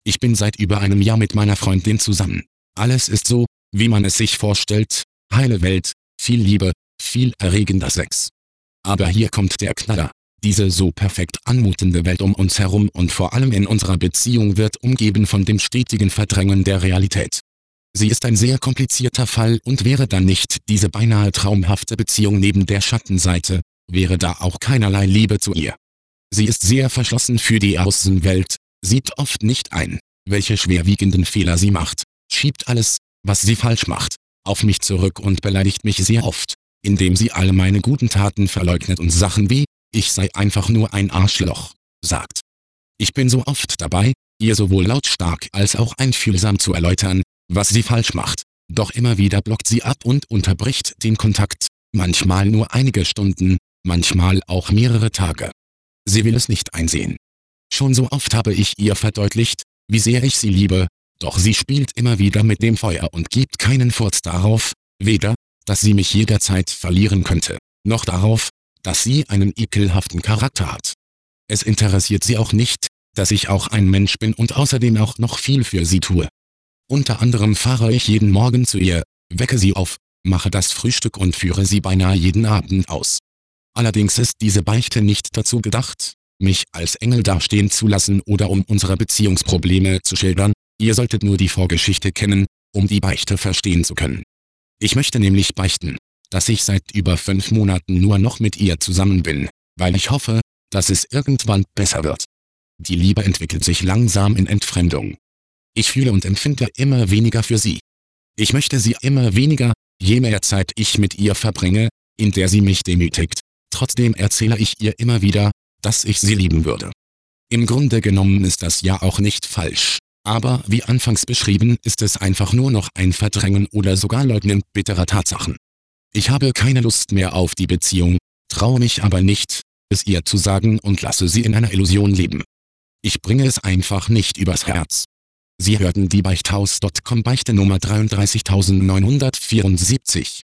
Ich bin seit über einem Jahr mit meiner Freundin zusammen. Alles ist so, wie man es sich vorstellt, heile Welt, viel Liebe, viel erregender Sex. Aber hier kommt der Knaller. Diese so perfekt anmutende Welt um uns herum und vor allem in unserer Beziehung wird umgeben von dem stetigen Verdrängen der Realität. Sie ist ein sehr komplizierter Fall und wäre dann nicht diese beinahe traumhafte Beziehung neben der Schattenseite, wäre da auch keinerlei Liebe zu ihr. Sie ist sehr verschlossen für die Außenwelt, sieht oft nicht ein, welche schwerwiegenden Fehler sie macht, schiebt alles, was sie falsch macht, auf mich zurück und beleidigt mich sehr oft, indem sie alle meine guten Taten verleugnet und Sachen wie, ich sei einfach nur ein Arschloch, sagt. Ich bin so oft dabei, ihr sowohl lautstark als auch einfühlsam zu erläutern, was sie falsch macht, doch immer wieder blockt sie ab und unterbricht den Kontakt, manchmal nur einige Stunden, manchmal auch mehrere Tage. Sie will es nicht einsehen. Schon so oft habe ich ihr verdeutlicht, wie sehr ich sie liebe, doch sie spielt immer wieder mit dem Feuer und gibt keinen Furz darauf, weder, dass sie mich jederzeit verlieren könnte, noch darauf, dass sie einen ekelhaften Charakter hat. Es interessiert sie auch nicht, dass ich auch ein Mensch bin und außerdem auch noch viel für sie tue. Unter anderem fahre ich jeden Morgen zu ihr, wecke sie auf, mache das Frühstück und führe sie beinahe jeden Abend aus. Allerdings ist diese Beichte nicht dazu gedacht, mich als Engel dastehen zu lassen oder um unsere Beziehungsprobleme zu schildern, ihr solltet nur die Vorgeschichte kennen, um die Beichte verstehen zu können. Ich möchte nämlich beichten, dass ich seit über 5 Monaten nur noch mit ihr zusammen bin, weil ich hoffe, dass es irgendwann besser wird. Die Liebe entwickelt sich langsam in Entfremdung. Ich fühle und empfinde immer weniger für sie. Ich möchte sie immer weniger, je mehr Zeit ich mit ihr verbringe, in der sie mich demütigt. Trotzdem erzähle ich ihr immer wieder, dass ich sie lieben würde. Im Grunde genommen ist das ja auch nicht falsch, aber wie anfangs beschrieben ist es einfach nur noch ein Verdrängen oder sogar Leugnen bitterer Tatsachen. Ich habe keine Lust mehr auf die Beziehung, traue mich aber nicht, es ihr zu sagen und lasse sie in einer Illusion leben. Ich bringe es einfach nicht übers Herz. Sie hörten die Beichthaus.com Beichte Nummer 33974.